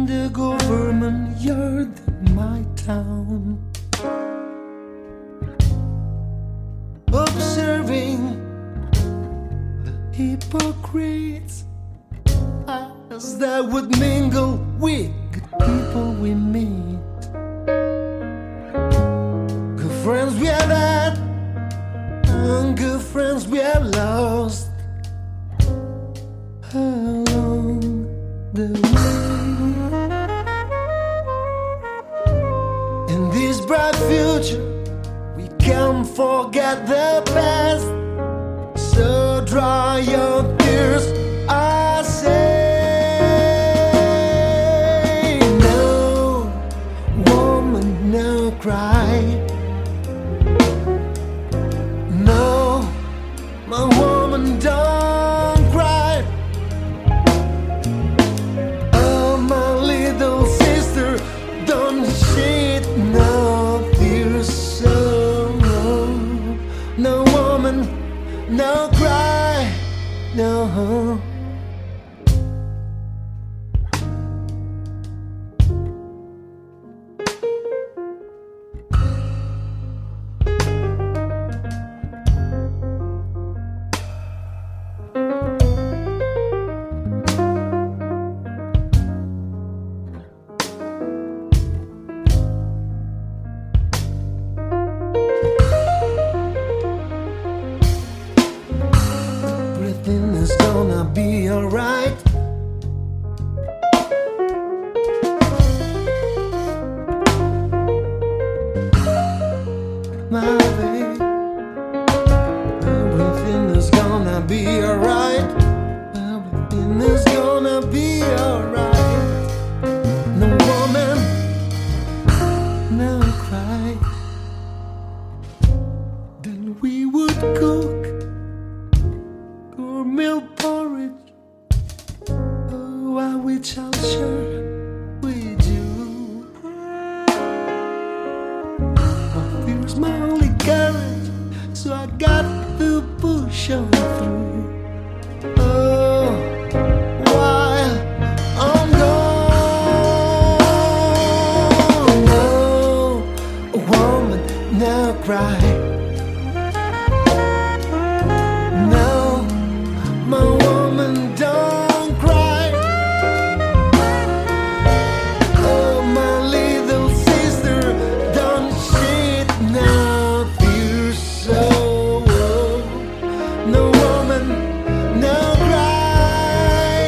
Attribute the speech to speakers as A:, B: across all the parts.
A: the government yard in my town, observing the hypocrites as they would mingle with good people we meet. Good friends we have had, and good friends we have lost along the way. In this bright future, we can't forget the past. So dry your tears, I say. No woman, no cry. No, my woman, don't cry. Oh, my little sister, don't shed no tears. So no woman, no cry, no. Everything is gonna be alright. My baby, everything is gonna be alright. Everything is gonna be alright. No woman, no cry. Then we would cook milk porridge. Oh, I wish I'll share with you. But here's my only courage, so I got to push on through. Oh, while I'm gone, no woman, no cry. My woman, don't cry. Oh, my little sister, don't shed no tears. So no woman, no cry.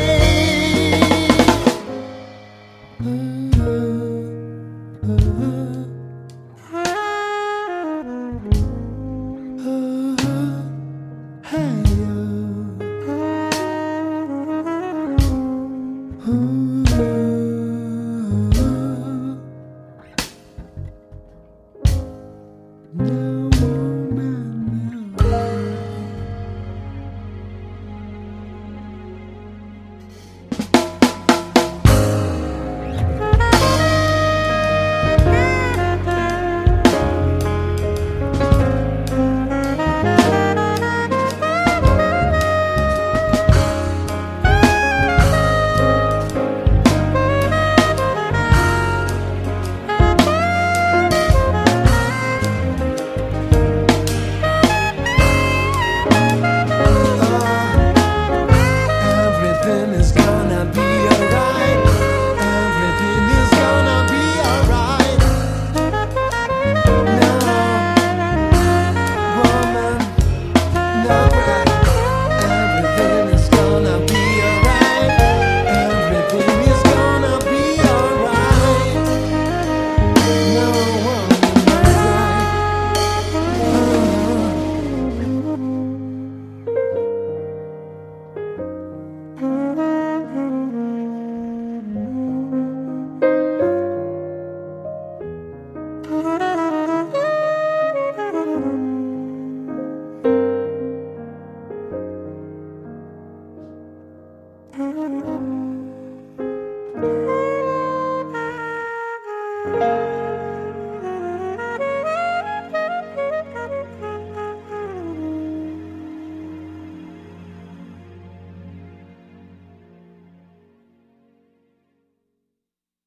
A: Hey.
B: Thank you.